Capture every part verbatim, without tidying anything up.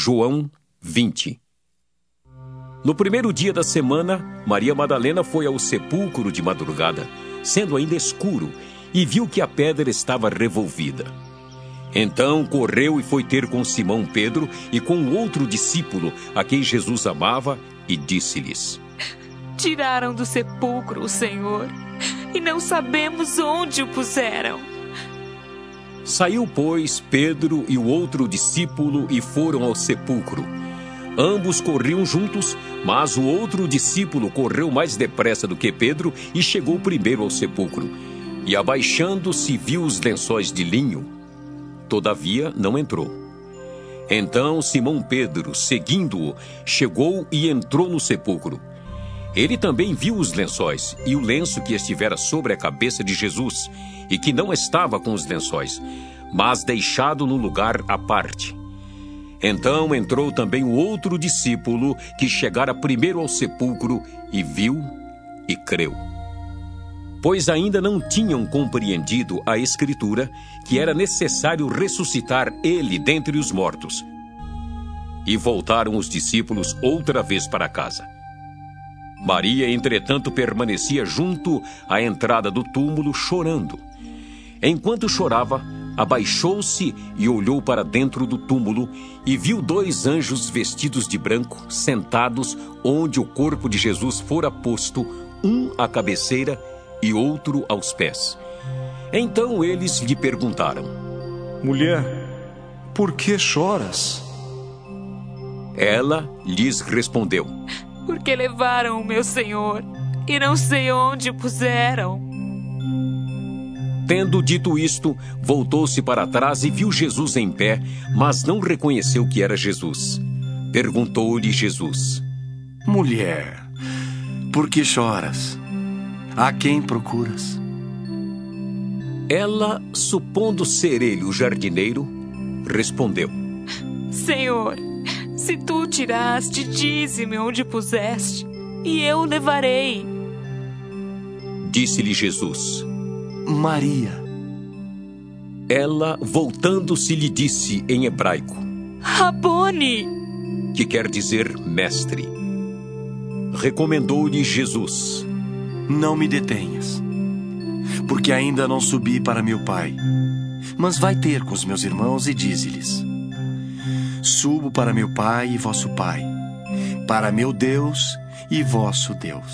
João vinte. No primeiro dia da semana, Maria Madalena foi ao sepulcro de madrugada, sendo ainda escuro, e viu que a pedra estava revolvida. Então correu e foi ter com Simão Pedro e com outro discípulo, a quem Jesus amava, e disse-lhes: Tiraram do sepulcro o Senhor, e não sabemos onde o puseram. Saiu, pois, Pedro e o outro discípulo e foram ao sepulcro. Ambos corriam juntos, mas o outro discípulo correu mais depressa do que Pedro e chegou primeiro ao sepulcro. E abaixando-se viu os lençóis de linho. Todavia não entrou. Então Simão Pedro, seguindo-o, chegou e entrou no sepulcro. Ele também viu os lençóis e o lenço que estivera sobre a cabeça de Jesus, e que não estava com os lençóis, mas deixado no lugar à parte. Então entrou também o outro discípulo, que chegara primeiro ao sepulcro, e viu e creu. Pois ainda não tinham compreendido a Escritura, que era necessário ressuscitar ele dentre os mortos. E voltaram os discípulos outra vez para casa. Maria, entretanto, permanecia junto à entrada do túmulo, chorando. Enquanto chorava, abaixou-se e olhou para dentro do túmulo e viu dois anjos vestidos de branco, sentados onde o corpo de Jesus fora posto, um à cabeceira e outro aos pés. Então eles lhe perguntaram: Mulher, por que choras? Ela lhes respondeu: Porque levaram o meu Senhor, e não sei onde o puseram. Tendo dito isto, voltou-se para trás e viu Jesus em pé, mas não reconheceu que era Jesus. Perguntou-lhe Jesus: Mulher, por que choras? A quem procuras? Ela, supondo ser ele o jardineiro, respondeu: Senhor, se tu tiraste, dize-me onde puseste, e eu o levarei. Disse-lhe Jesus: Maria. Ela, voltando-se, lhe disse em hebraico: Rabone, que quer dizer mestre. Recomendou-lhe Jesus: Não me detenhas, porque ainda não subi para meu Pai. Mas vai ter com os meus irmãos e dize-lhes: Subo para meu Pai e vosso Pai, para meu Deus e vosso Deus.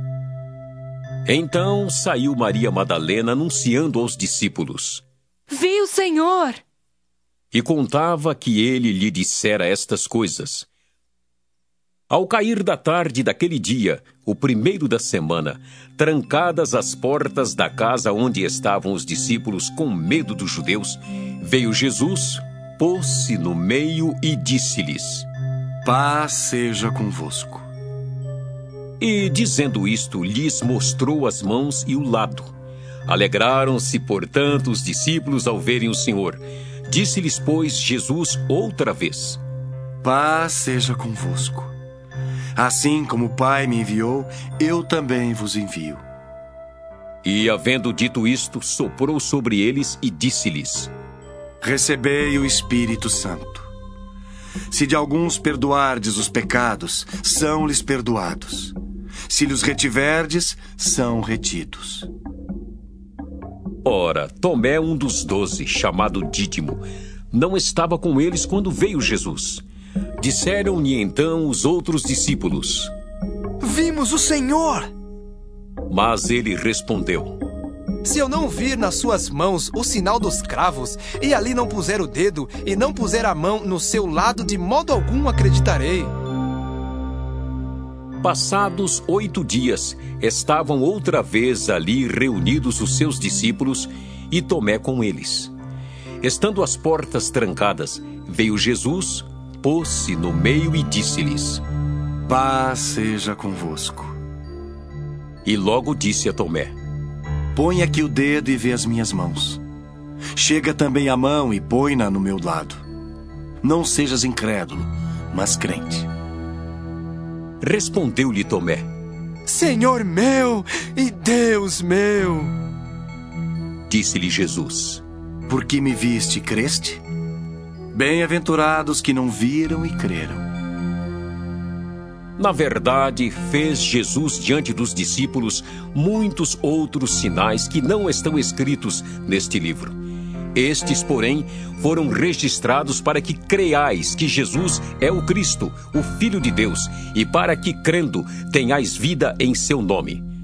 Então saiu Maria Madalena anunciando aos discípulos: Vi o Senhor! E contava que ele lhe dissera estas coisas. Ao cair da tarde daquele dia, o primeiro da semana, trancadas as portas da casa onde estavam os discípulos com medo dos judeus, veio Jesus, pôs-se no meio e disse-lhes: Paz seja convosco. E, dizendo isto, lhes mostrou as mãos e o lado. Alegraram-se, portanto, os discípulos ao verem o Senhor. Disse-lhes, pois, Jesus outra vez: Paz seja convosco. Assim como o Pai me enviou, eu também vos envio. E, havendo dito isto, soprou sobre eles e disse-lhes: Recebei o Espírito Santo. Se de alguns perdoardes os pecados, são-lhes perdoados. Se lhes retiverdes, são retidos. Ora, Tomé, um dos doze, chamado Dídimo, não estava com eles quando veio Jesus. Disseram-lhe então os outros discípulos: Vimos o Senhor! Mas ele respondeu: Se eu não vir nas suas mãos o sinal dos cravos, e ali não puser o dedo, e não puser a mão no seu lado, de modo algum acreditarei. Passados oito dias, estavam outra vez ali reunidos os seus discípulos e Tomé com eles. Estando as portas trancadas, veio Jesus, pôs-se no meio e disse-lhes: Paz seja convosco. E logo disse a Tomé: Põe aqui o dedo e vê as minhas mãos. Chega também a mão e põe-na no meu lado. Não sejas incrédulo, mas crente. Respondeu-lhe Tomé: Senhor meu e Deus meu. Disse-lhe Jesus: Porque me viste, creste? Bem-aventurados que não viram e creram. Na verdade, fez Jesus diante dos discípulos muitos outros sinais que não estão escritos neste livro. Estes, porém, foram registrados para que creiais que Jesus é o Cristo, o Filho de Deus, e para que, crendo, tenhais vida em seu nome.